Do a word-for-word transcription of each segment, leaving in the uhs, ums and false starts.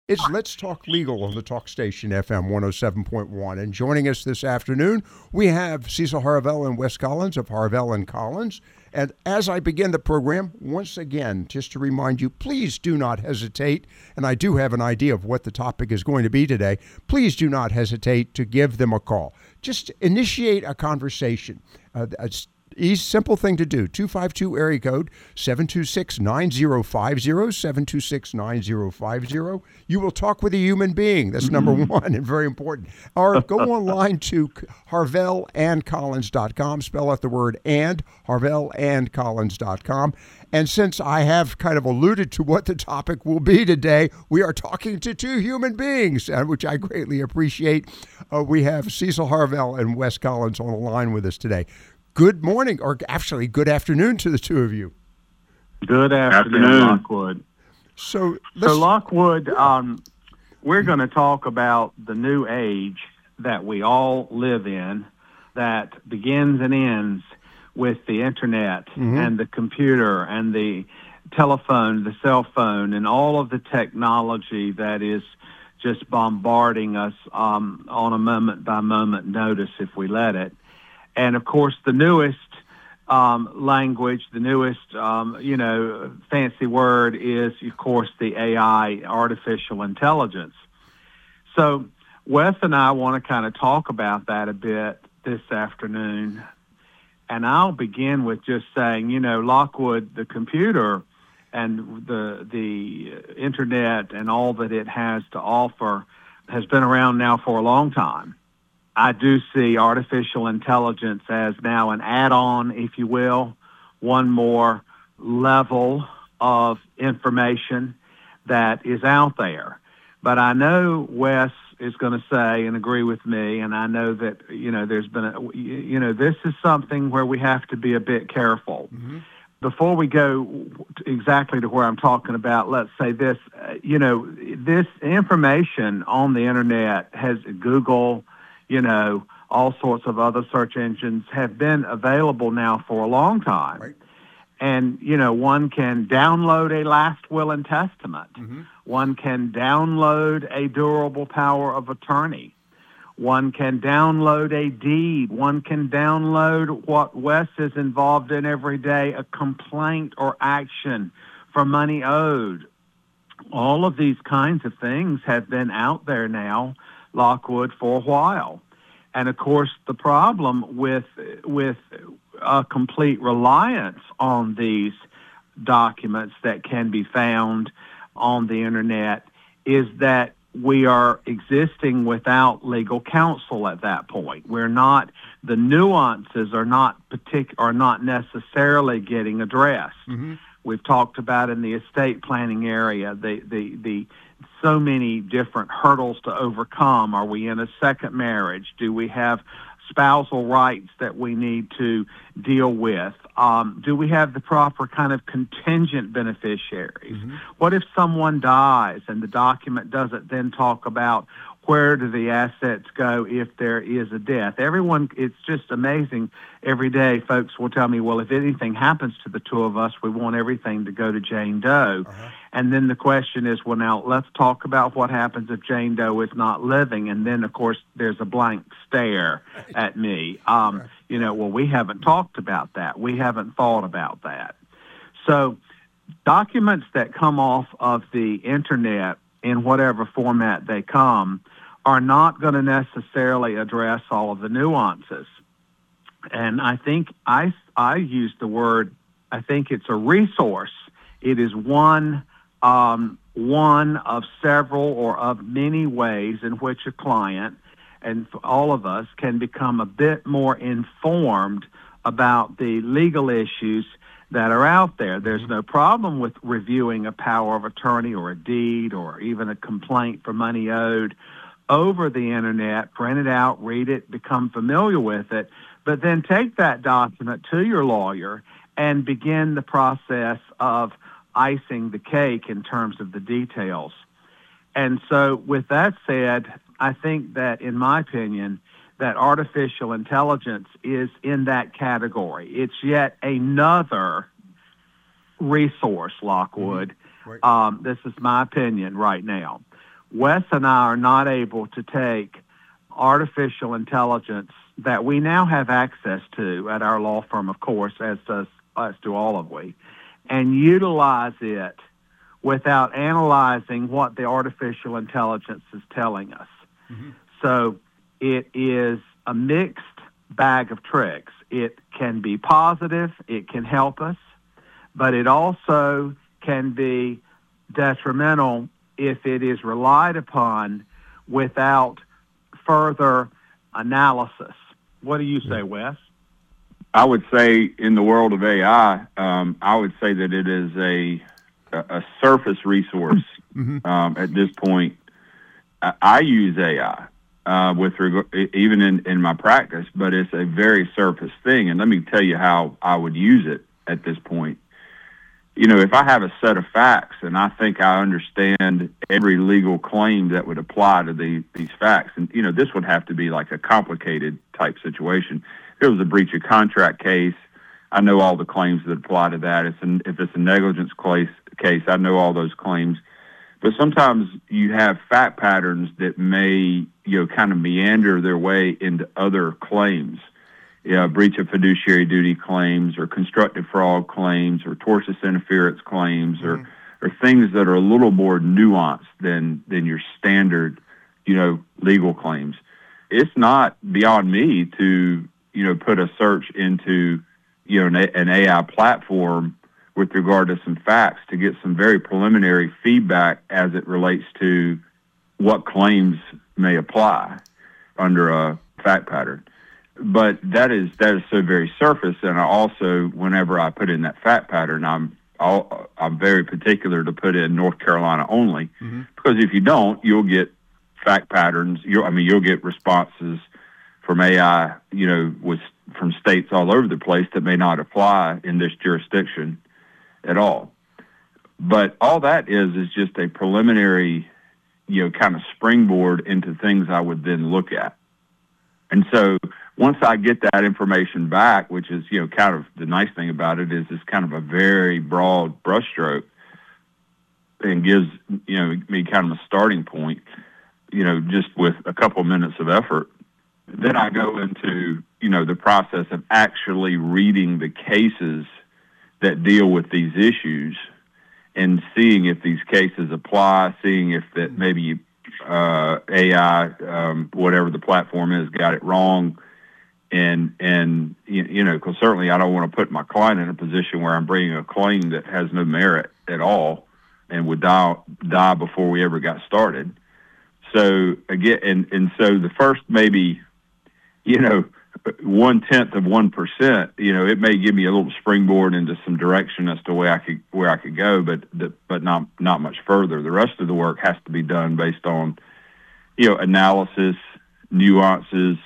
It's Let's Talk Legal on the Talk Station F M one oh seven point one. And joining us this afternoon, we have Cecil Harvell and Wes Collins of Harvell and Collins. And as I begin the program, once again, just to remind you, please do not hesitate, and I do have an idea of what the topic is going to be today, please do not hesitate to give them a call. Just initiate a conversation. Uh, it's Easy, simple thing to do. two five two area code seven two six, nine zero five zero, seven two six, nine zero five zero. You will talk with a human being. That's number one and very important. Or go online to harvell and collins dot com. Spell out the word and, harvell and collins dot com. And since I have kind of alluded to what the topic will be today, we are talking to two human beings, which I greatly appreciate. Uh, we have Cecil Harvell and Wes Collins on the line with us today. Good morning, or actually good afternoon to the two of you. Good afternoon, afternoon. Lockwood. So, so Lockwood, um, we're going to talk about the new age that we all live in that begins and ends with the internet mm-hmm. and the computer and the telephone, the cell phone, and all of the technology that is just bombarding us um, on a moment-by-moment notice if we let it. And, of course, the newest um, language, the newest, um, you know, fancy word is, of course, the A I, artificial intelligence. So Wes and I want to kind of talk about that a bit this afternoon. And I'll begin with just saying, you know, Lockwood, the computer and the the internet and all that it has to offer has been around now for a long time. I do see artificial intelligence as now an add-on, if you will, one more level of information that is out there. But I know Wes is going to say and agree with me, and I know that, you know, there's been a, you know, this is something where we have to be a bit careful. Mm-hmm. Before we go exactly to where I'm talking about, let's say this, uh, you know, this information on the internet has Google, you know, all sorts of other search engines have been available now for a long time. Right. And, you know, one can download a last will and testament. Mm-hmm. One can download a durable power of attorney. One can download a deed. One can download what Wes is involved in every day, a complaint or action for money owed. All of these kinds of things have been out there now, Lockwood, for a while. And, of course, the problem with with a complete reliance on these documents that can be found on the internet is that we are existing without legal counsel at that point. We're not, the nuances are not partic- are not necessarily getting addressed. Mm-hmm. We've talked about in the estate planning area, the, the, the so many different hurdles to overcome. Are we in a second marriage? Do we have spousal rights that we need to deal with? Um, do we have the proper kind of contingent beneficiaries? Mm-hmm. What if someone dies and the document doesn't then talk about where do the assets go if there is a death? Everyone, it's just amazing. Every day, folks will tell me, well, if anything happens to the two of us, we want everything to go to Jane Doe. Uh-huh. And then the question is, well, now let's talk about what happens if Jane Doe is not living. And then, of course, there's a blank stare at me. Um, right. You know, well, we haven't talked about that. We haven't thought about that. So documents that come off of the internet in whatever format they come are not going to necessarily address all of the nuances. And I think I, I use the word, I think it's a resource. It is one, um, one of several or of many ways in which a client and all of us can become a bit more informed about the legal issues that are out there. There's no problem with reviewing a power of attorney or a deed or even a complaint for money owed over the internet, print it out, read it, become familiar with it, but then take that document to your lawyer and begin the process of icing the cake in terms of the details. And so with that said, I think that, in my opinion, that artificial intelligence is in that category. It's yet another resource, Lockwood. Mm-hmm. Right. Um, this is my opinion right now. Wes and I are not able to take artificial intelligence that we now have access to at our law firm, of course, as does as do all of we, and utilize it without analyzing what the artificial intelligence is telling us. Mm-hmm. So it is a mixed bag of tricks. It can be positive, it can help us, but it also can be detrimental if it is relied upon without further analysis. What do you say, Wes? I would say in the world of A I, um, I would say that it is a a surface resource mm-hmm. um, at this point. I, I use A I uh, with reg- even in, in my practice, but it's a very surface thing. And let me tell you how I would use it at this point. You know, if I have a set of facts and I think I understand every legal claim that would apply to the, these facts, and, you know, this would have to be like a complicated type situation. If it was a breach of contract case, I know all the claims that apply to that. It's an, if it's a negligence case, case, I know all those claims. But sometimes you have fact patterns that may, you know, kind of meander their way into other claims. Yeah, breach of fiduciary duty claims or constructive fraud claims or tortious interference claims or, mm-hmm. or things that are a little more nuanced than, than your standard, you know, legal claims. It's not beyond me to, you know, put a search into, you know, an, an A I platform with regard to some facts to get some very preliminary feedback as it relates to what claims may apply under a fact pattern. But that is that is so very surface, and I also, whenever I put in that fact pattern, I'm I'll, I'm very particular to put in North Carolina only, mm-hmm. because if you don't, you'll get fact patterns. You'll, I mean, you'll get responses from A I, you know, with from states all over the place that may not apply in this jurisdiction at all. But all that is is just a preliminary, you know, kind of springboard into things I would then look at. And so once I get that information back, which is, you know, kind of the nice thing about it is it's kind of a very broad brushstroke and gives, you know, me kind of a starting point, you know, just with a couple of minutes of effort. Then I go into, you know, the process of actually reading the cases that deal with these issues and seeing if these cases apply, seeing if that maybe uh, A I, um, whatever the platform is, got it wrong. And, and you know, because certainly I don't want to put my client in a position where I'm bringing a claim that has no merit at all and would die, die before we ever got started. So, again, and, and so the first maybe, you know, one-tenth of one percent, you know, it may give me a little springboard into some direction as to where I could where I could go, but the, but not not much further. The rest of the work has to be done based on, you know, analysis, nuances,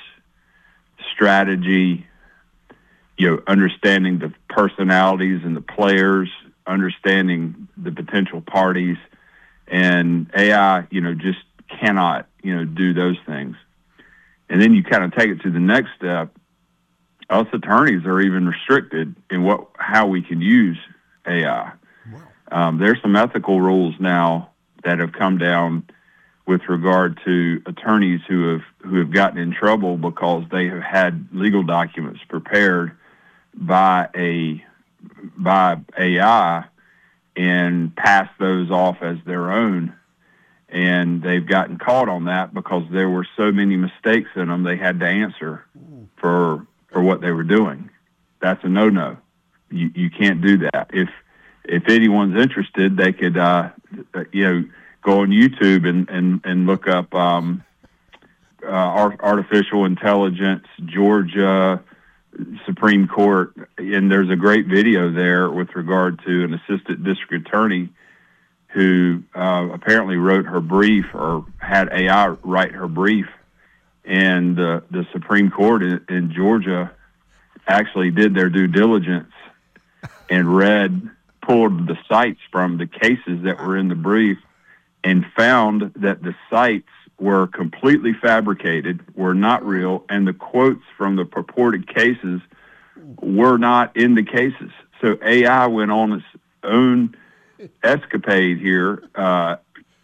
strategy, you know, understanding the personalities and the players, understanding the potential parties, and A I, you know, just cannot, you know, do those things. And then you kind of take it to the next step. Us attorneys are even restricted in what how we can use A I. Wow. Um, there's some ethical rules now that have come down with regard to attorneys who have who have gotten in trouble because they have had legal documents prepared by a by A I and passed those off as their own. And they've gotten caught on that because there were so many mistakes in them they had to answer for for what they were doing. That's a no-no. You you can't do that. If if anyone's interested, they could uh, you know go on YouTube and and and look up um, uh, artificial intelligence Georgia Supreme Court, and there's a great video there with regard to an assistant district attorney who uh, apparently wrote her brief or had A I write her brief. And uh, the Supreme Court in, in Georgia actually did their due diligence and read, pulled the cites from the cases that were in the brief and found that the cites were completely fabricated, were not real, and the quotes from the purported cases were not in the cases. So A I went on its own escapade here, uh,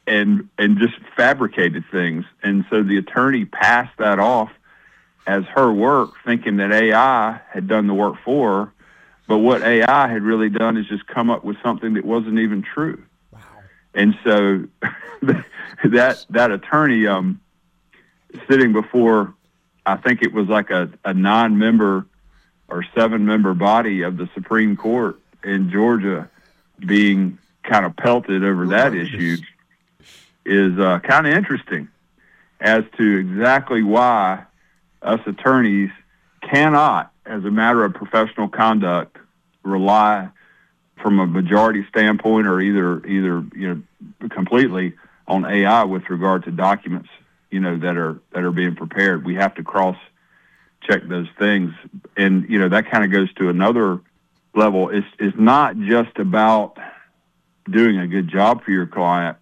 and and just fabricated things. And so the attorney passed that off as her work, thinking that A I had done the work for her. But what A I had really done is just come up with something that wasn't even true. Wow. And so that that attorney um, sitting before, I think it was like a, a nine-member or seven-member body of the Supreme Court in Georgia being kind of pelted over that oh, issue is uh, kind of interesting as to exactly why us attorneys cannot, as a matter of professional conduct, rely from a majority standpoint or either either you know completely on A I with regard to documents you know that are that are being prepared. We have to cross check those things, and you know that kind of goes to another level. It's it's not just about doing a good job for your client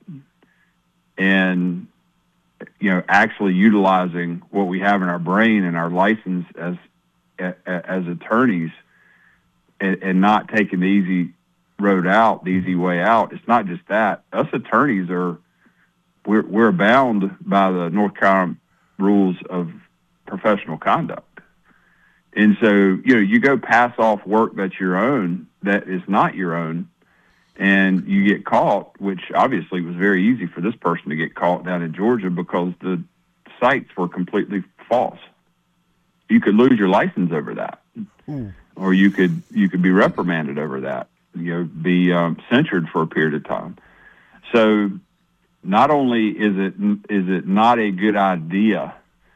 and you know actually utilizing what we have in our brain and our license as as attorneys, and, and not taking the easy road out, the easy way out. It's not just that. Us attorneys are we're we're bound by the North Carolina rules of professional conduct, and so you know you go pass off work that's your own that is not your own, and you get caught, which obviously was very easy for this person to get caught down in Georgia because the sites were completely false. You could lose your license over that, mm. or you could you could be reprimanded over that. You know, be um, censured for a period of time. So, not only is it is it not a good idea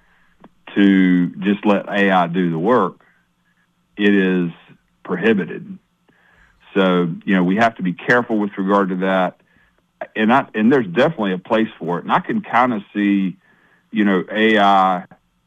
to just let A I do the work, it is prohibited. So, you know, we have to be careful with regard to that, and I, and there's definitely a place for it. And I can kind of see, you know, A I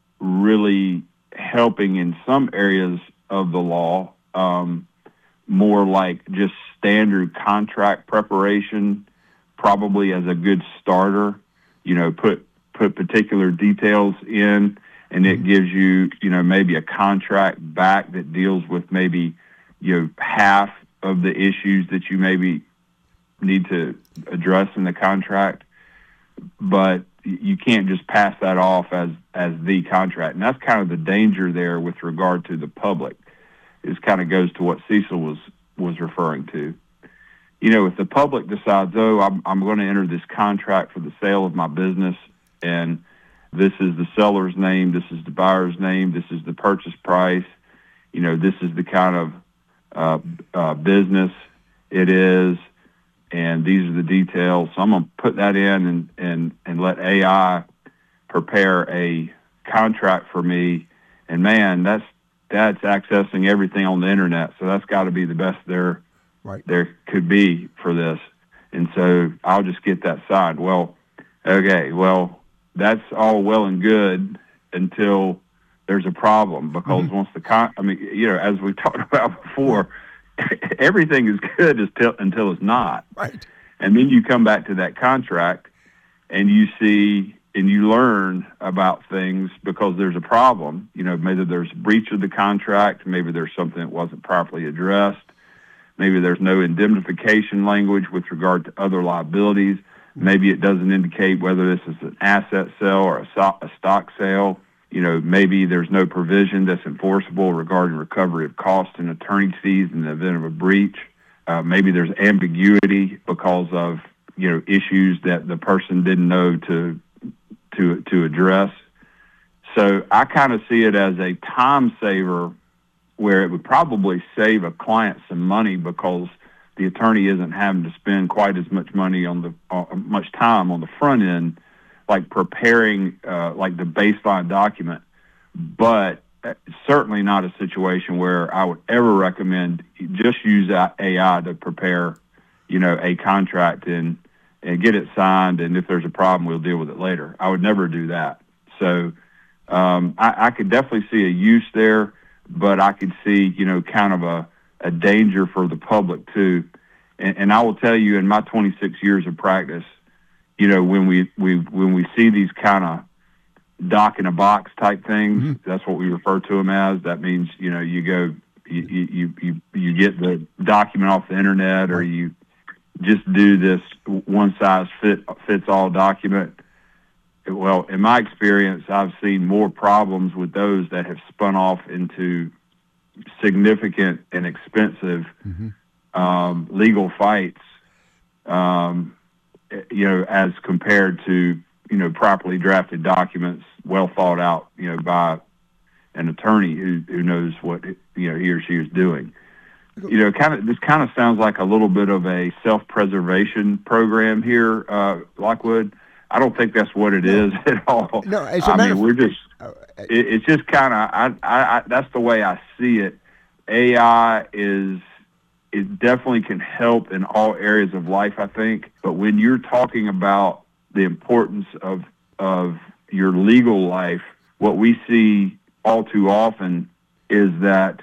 really helping in some areas of the law, um, more like just standard contract preparation, probably as a good starter. You know, put put particular details in, and it gives you, you know, maybe a contract back that deals with maybe, you know, half of the issues that you maybe need to address in the contract. But you can't just pass that off as, as the contract. And that's kind of the danger there with regard to the public. It kind of goes to what Cecil was, was referring to. You know, if the public decides, oh, I'm, I'm going to enter this contract for the sale of my business, and this is the seller's name, this is the buyer's name, this is the purchase price, you know, this is the kind of uh, uh, business it is, and these are the details. So I'm going to put that in and, and, and let A I prepare a contract for me. And man, that's that's accessing everything on the internet. So that's got to be the best there right. there could be for this. And so I'll just get that signed. Well, okay, well, that's all well and good until there's a problem, because mm-hmm. once the con, I mean, you know, as we talked about before, everything is good until, until it's not. Right. And then you come back to that contract and you see and you learn about things because there's a problem. You know, maybe there's a breach of the contract, maybe there's something that wasn't properly addressed, maybe there's no indemnification language with regard to other liabilities, maybe it doesn't indicate whether this is an asset sale or a, so- a stock sale. You know, maybe there's no provision that's enforceable regarding recovery of costs and attorney's fees in the event of a breach. Uh, maybe there's ambiguity because of, you know, issues that the person didn't know to to to address. So I kind of see it as a time saver where it would probably save a client some money because the attorney isn't having to spend quite as much money on the uh, much time on the front end, like preparing uh, like the baseline document, but certainly not a situation where I would ever recommend just use A I to prepare, you know, a contract and, and get it signed. And if there's a problem, we'll deal with it later. I would never do that. So um, I, I could definitely see a use there, but I could see, you know, kind of a, a danger for the public too. And, and I will tell you, in my twenty-six years of practice, you know, when we, we when we see these kind of doc in a box type things, mm-hmm. that's what we refer to them as. That means, you know, you go, you you you, you get the document off the internet, or you just do this one size fit fits all document. Well, in my experience, I've seen more problems with those that have spun off into significant and expensive mm-hmm. um, legal fights, um, you know, as compared to, you know, properly drafted documents, well thought out, you know, by an attorney who, who knows what, you know, he or she is doing. You know, kind of, this kind of sounds like a little bit of a self-preservation program here, uh, Lockwood. I don't think that's what it no. is at all. No, as I a matter mean, we're just, uh, it, it's just kind of, I, I, I, that's the way I see it. A I is, it definitely can help in all areas of life, I think. But when you're talking about the importance of, of your legal life, what we see all too often is that,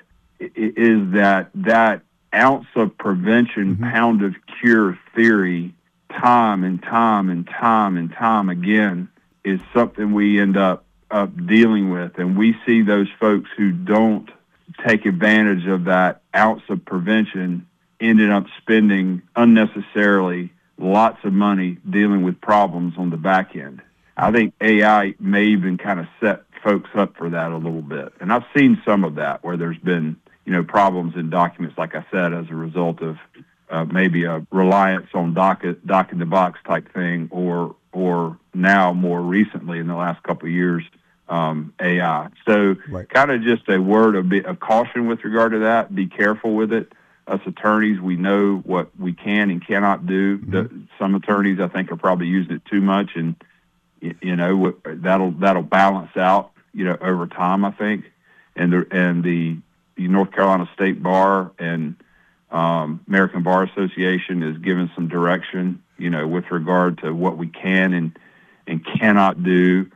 is that that ounce of prevention, mm-hmm. pound of cure theory, time and time and time and time again, is something we end up, up dealing with. And we see those folks who don't take advantage of that ounce of prevention ended up spending unnecessarily lots of money dealing with problems on the back end. I think A I may even kind of set folks up for that a little bit. And I've seen some of that where there's been, you know, problems in documents, like I said, as a result of uh, maybe a reliance on docket, dock in the box type thing, or or now more recently in the last couple of years, um, A I. So right. kind of just a word of, be, of caution with regard to that. Be careful with it. Us attorneys, we know what we can and cannot do. Mm-hmm. The, some attorneys, I think, are probably using it too much, and you know that'll that'll balance out, you know, over time, I think. And the and the, the North Carolina State Bar and um, American Bar Association is giving some direction, you know, with regard to what we can and and cannot do,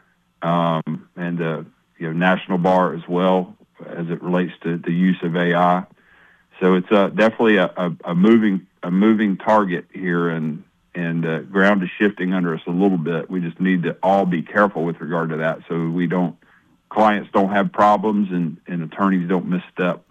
um, and the you know National Bar as well as it relates to the use of A I. So it's uh, definitely a, a, a moving a moving target here, and and uh, ground is shifting under us a little bit. We just need to all be careful with regard to that, so we don't clients don't have problems and, and attorneys don't misstep.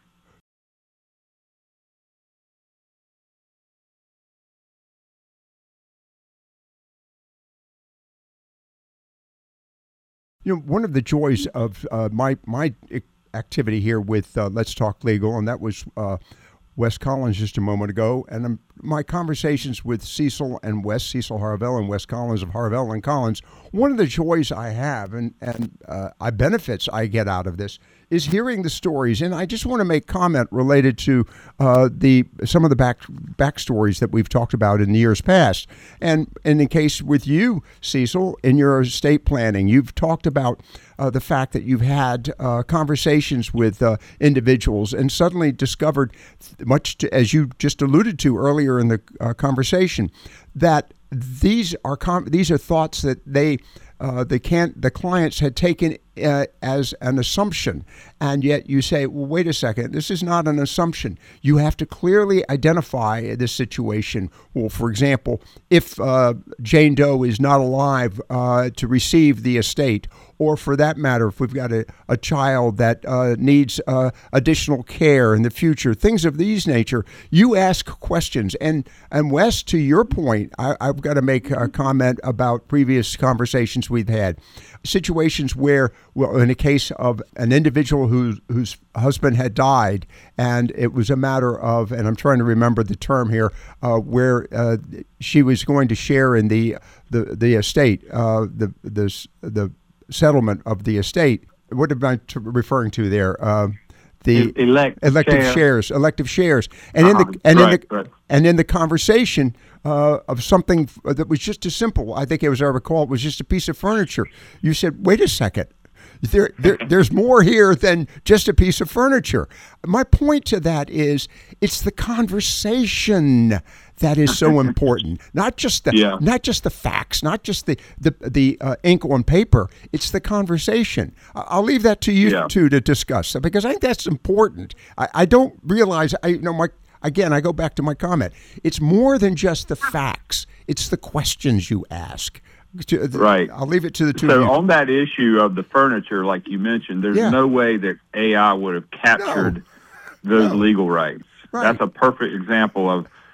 You know, one of the joys of uh, my my activity here with uh, Let's Talk Legal, and that was uh, Wes Collins just a moment ago, and um, my conversations with Cecil and Wes, Cecil Harvell and Wes Collins of Harvell and Collins, one of the joys I have and, and uh, I benefits I get out of this is hearing the stories. And I just want to make comment related to uh, the some of the back backstories that we've talked about in the years past. And, and in case with you, Cecil, in your estate planning, you've talked about uh, the fact that you've had uh, conversations with uh, individuals and suddenly discovered, much to, as you just alluded to earlier in the uh, conversation, that these are com- these are thoughts that they uh, the can the clients had taken uh, as an assumption, and yet you say, well, wait a second, this is not an assumption. You have to clearly identify this situation. Well, for example, if uh, Jane Doe is not alive uh, to receive the estate, or for that matter, if we've got a, a child that uh, needs uh, additional care in the future, things of these nature, you ask questions. And and Wes, to your point, I, I've got to make a comment about previous conversations we've had. Situations where, well, in a case of an individual who, whose husband had died, and it was a matter of, and I'm trying to remember the term here, uh, where uh, she was going to share in the the the estate, uh, the the the settlement of the estate. What am I t- referring to there? Uh, the Elect elective share. shares, elective shares, and uh-huh. in the and right, in the right. and in the conversation uh, of something that was just as simple. I think, as I recall, it was just a piece of furniture. You said, "Wait a second, there, there there's more here than just a piece of furniture." My point to that is, it's the conversation that is so important. Not just the yeah. not just the facts, not just the the the uh, ink on paper. It's the conversation. I'll leave that to you yeah. two to discuss, because I think that's important. I, I don't realize. I you know my again. I go back to my comment. It's more than just the facts. It's the questions you ask. Right. I'll leave it to the two so of you. On that issue of the furniture, like you mentioned, there's Yeah. no way that A I would have captured No. those No. legal rights. Right. That's a perfect example of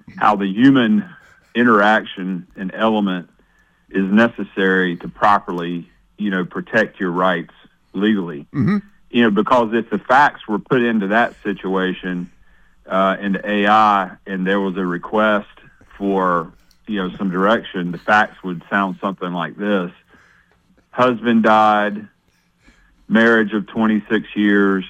how the human interaction and element is necessary to properly, you know, protect your rights legally. Mm-hmm. You know, because if the facts were put into that situation, uh, into A I, and there was a request for, you know, some direction, the facts would sound something like this. Husband died, marriage of twenty-six years,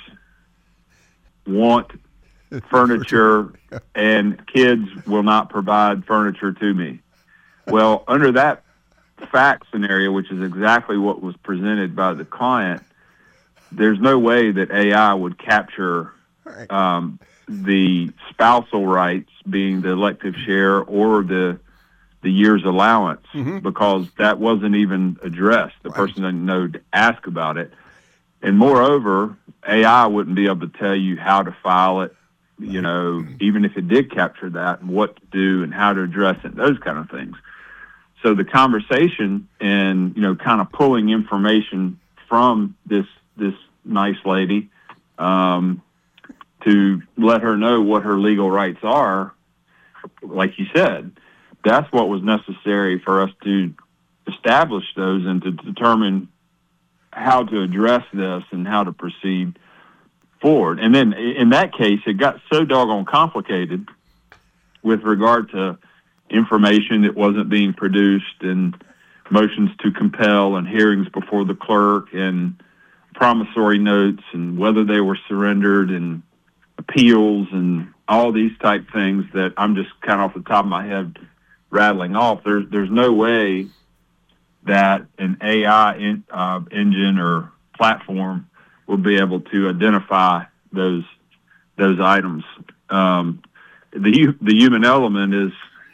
want furniture, and kids will not provide furniture to me. Well, under that fact scenario, which is exactly what was presented by the client, there's no way that A I would capture um, the spousal rights, being the elective share or the the year's allowance, mm-hmm. because that wasn't even addressed. The right. person didn't know to ask about it. And moreover, A I wouldn't be able to tell you how to file it, you know, even if it did capture that, and what to do and how to address it, those kind of things. So the conversation and, you know, kind of pulling information from this this nice lady um, to let her know what her legal rights are, like you said, that's what was necessary for us to establish those and to determine how to address this and how to proceed forward. And then in that case, it got so doggone complicated with regard to information that wasn't being produced and motions to compel and hearings before the clerk and promissory notes and whether they were surrendered and appeals and all these type things that I'm just kind of off the top of my head rattling off. There's there's no way that an A I in, uh, engine or platform will be able to identify those those items. Um, the the human element is,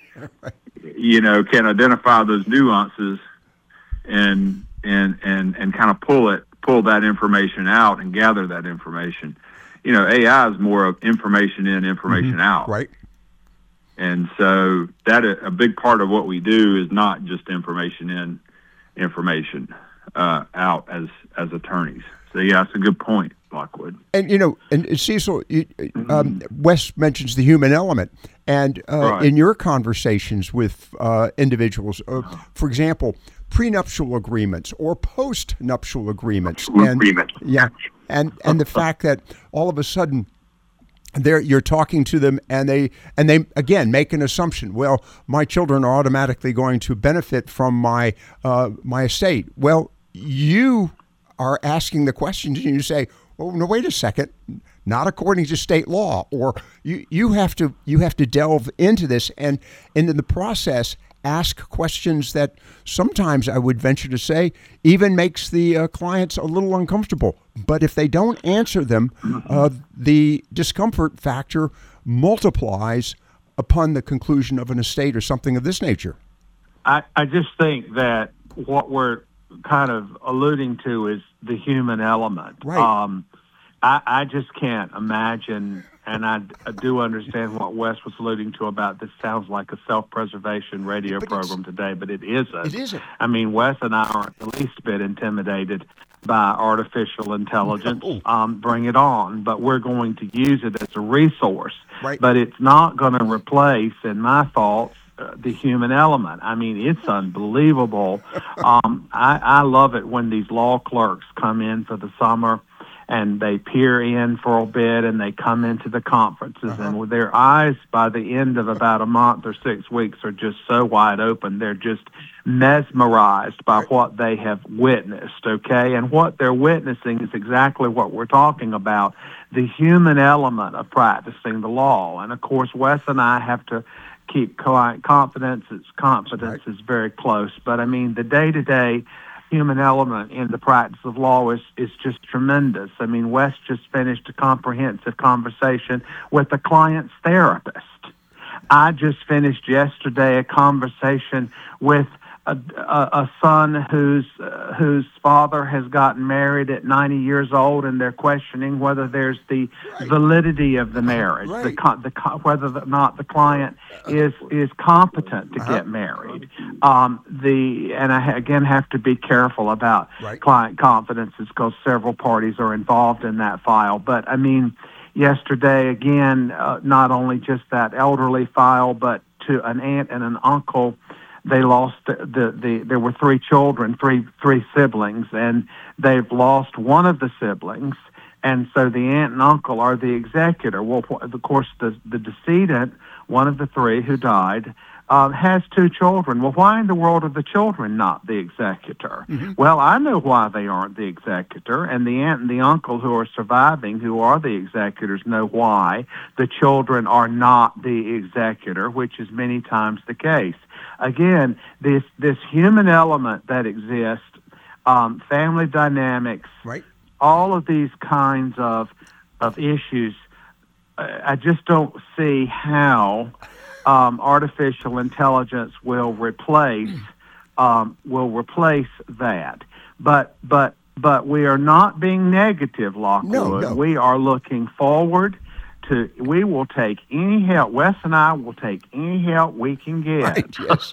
you know, can identify those nuances and and and and kind of pull it pull that information out and gather that information. You know, A I is more of information in, information mm-hmm. out. Right. And so that a big part of what we do is not just information in, information uh, out as as attorneys. So yeah, that's a good point, Lockwood. And you know, and Cecil, you, um, Wes mentions the human element, and uh, right. in your conversations with uh, individuals, uh, for example, prenuptial agreements or post-nuptial agreements, and Agreement. yeah, and and the fact that all of a sudden, There, you're talking to them, and they and they again make an assumption. Well, my children are automatically going to benefit from my uh, my estate. Well, you are asking the questions, and you say, "Oh no, wait a second, not according to state law." Or you you have to you have to delve into this, and and in the process, ask questions that sometimes I would venture to say even makes the uh, clients a little uncomfortable. But if they don't answer them, uh, the discomfort factor multiplies upon the conclusion of an estate or something of this nature. I, I just think that what we're kind of alluding to is the human element. Right. Um, I, I just can't imagine, and I, I do understand what Wes was alluding to about this sounds like a self-preservation radio but program today, but it isn't. It isn't. I mean, Wes and I aren't the least bit intimidated by artificial intelligence. No. Um, bring it on, but we're going to use it as a resource. Right. But it's not going to replace, in my thoughts, uh, the human element. I mean, it's unbelievable. um, I, I love it when these law clerks come in for the summer and they peer in for a bit and they come into the conferences uh-huh. and with their eyes by the end of about a month or six weeks are just so wide open. They're just mesmerized by right. what they have witnessed, okay? And what they're witnessing is exactly what we're talking about, the human element of practicing the law. And, of course, Wes and I have to keep client confidence. It's confidence right. is very close. But, I mean, the day-to-day human element in the practice of law is, is just tremendous. I mean, Wes just finished a comprehensive conversation with a client's therapist. I just finished yesterday a conversation with a, a, a son whose uh, whose father has gotten married at ninety years old, and they're questioning whether there's the right. validity of the marriage, right. the, the whether or not the client is is competent to uh-huh. get married. Um, the and I again have to be careful about right. client confidences because several parties are involved in that file. But I mean, yesterday, again, uh, not only just that elderly file, but to an aunt and an uncle. They lost the, the, the there were three children, three three siblings, and they've lost one of the siblings, and so the aunt and uncle are the executor. Well, of course, the the decedent, one of the three who died, uh, has two children. Well, why in the world are the children not the executor? Mm-hmm. Well, I know why they aren't the executor, and the aunt and the uncle who are surviving, who are the executors, know why the children are not the executor, which is many times the case. Again, this this human element that exists, um, family dynamics, right. all of these kinds of of issues, uh, I just don't see how um, artificial intelligence will replace um, will replace that. But but but we are not being negative, Lockwood. No, no. We are looking forward. To, we will take any help. Wes and I will take any help we can get. Right, yes.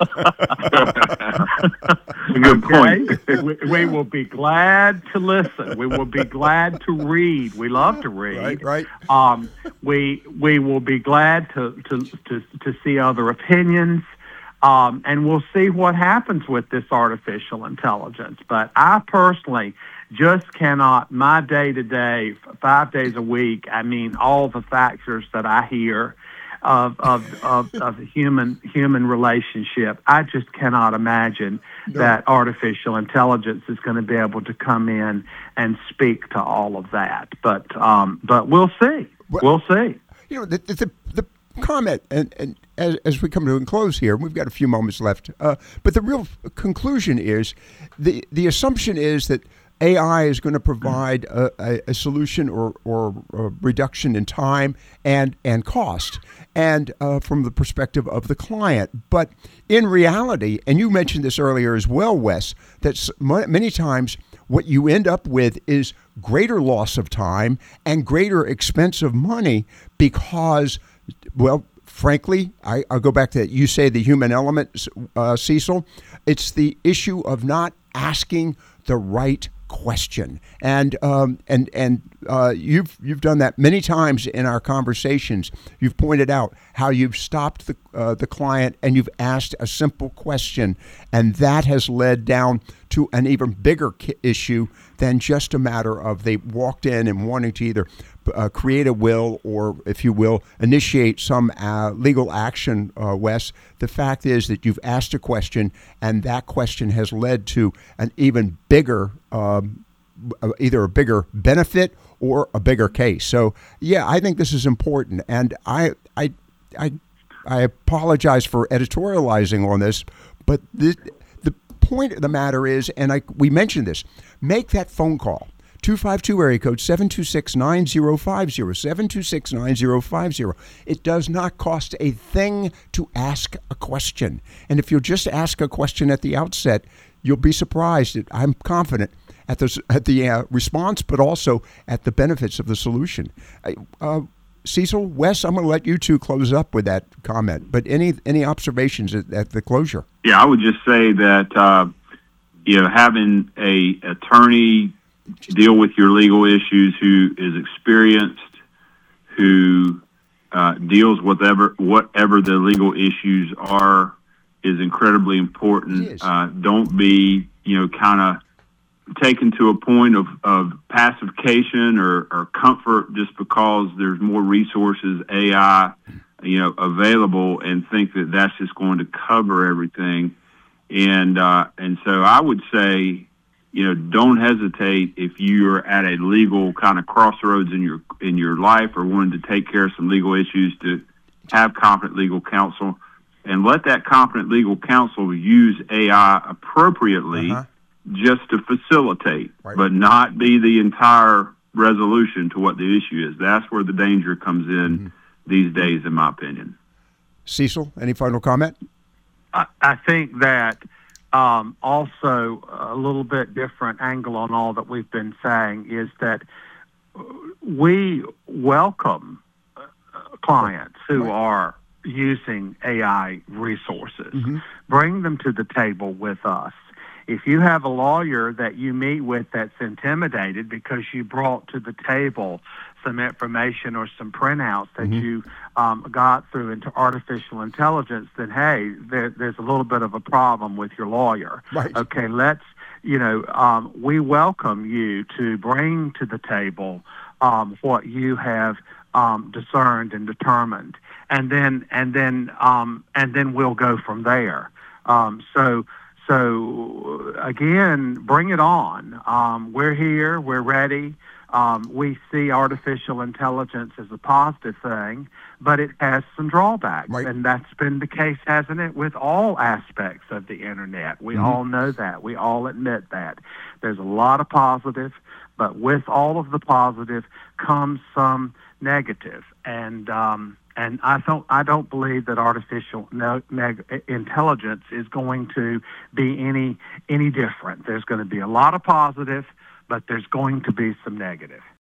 Good point. we, we will be glad to listen. We will be glad to read. We love to read. Right, right. Um, we we will be glad to to to, to see other opinions. Um, and we'll see what happens with this artificial intelligence. But I personally just cannot, my day-to-day, five days a week, I mean, all the factors that I hear of of, of, of human human relationship, I just cannot imagine no. that artificial intelligence is going to be able to come in and speak to all of that. But um, but we'll see. Well, we'll see. You know, the the, the comment, and, and as, as we come to a close here, we've got a few moments left, uh, but the real conclusion is, the the assumption is that A I is going to provide a, a, a solution or, or a reduction in time and, and cost, and uh, from the perspective of the client. But in reality, and you mentioned this earlier as well, Wes, that many times what you end up with is greater loss of time and greater expense of money because, well, frankly, I, I'll go back to that. You say the human element, uh, Cecil. It's the issue of not asking the right question, and um, and and uh, you've you've done that many times in our conversations. You've pointed out how you've stopped the uh, the client and you've asked a simple question, and that has led down to an even bigger ki- issue than just a matter of they walked in and wanting to either uh, create a will or, if you will, initiate some uh, legal action, uh, Wes. The fact is that you've asked a question, and that question has led to an even bigger, um, either a bigger benefit or a bigger case. So, yeah, I think this is important, and I, I, I, I apologize for editorializing on this, but this, the point of the matter is, and I we mentioned this, make that phone call. two five two area code seven two six nine zero five zero, seven two six nine zero five zero. It does not cost a thing to ask a question. And if you'll just ask a question at the outset, you'll be surprised. I'm confident at the, at the uh, response, but also at the benefits of the solution. Uh, Cecil, Wes, I'm going to let you two close up with that comment. But any any observations at, at the closure? Yeah, I would just say that uh, you know, having a attorney deal with your legal issues who is experienced, who uh, deals with whatever, whatever the legal issues are, is incredibly important. Is. Uh, don't be, you know, kind of taken to a point of, of pacification or, or comfort just because there's more resources, A I, you know, available, and think that that's just going to cover everything. And uh, and so I would say, you know, don't hesitate if you're at a legal kind of crossroads in your in your life or wanting to take care of some legal issues, to have competent legal counsel, and let that competent legal counsel use A I appropriately, uh-huh. just to facilitate, right. but not be the entire resolution to what the issue is. That's where the danger comes in mm-hmm. these days, in my opinion. Cecil, any final comment? I, I think that um, also a little bit different angle on all that we've been saying is that we welcome uh, clients who right. are using A I resources. Mm-hmm. Bring them to the table with us. if you have a lawyer that you meet with that's intimidated because you brought to the table some information or some printouts that mm-hmm. you um, got through into artificial intelligence, then hey, there, there's a little bit of a problem with your lawyer. Right. Okay, let's, you know, um, we welcome you to bring to the table um, what you have um, discerned and determined, and then and then um, and then we'll go from there. Um, so. So, again, bring it on. Um, we're here. We're ready. Um, we see artificial intelligence as a positive thing, but it has some drawbacks. Right. And that's been the case, hasn't it, with all aspects of the Internet. We mm-hmm. all know that. We all admit that. There's a lot of positive, but with all of the positive comes some negative. And um, and I don't I don't believe that artificial no, neg- intelligence is going to be any any different. There's going to be a lot of positive, but there's going to be some negative.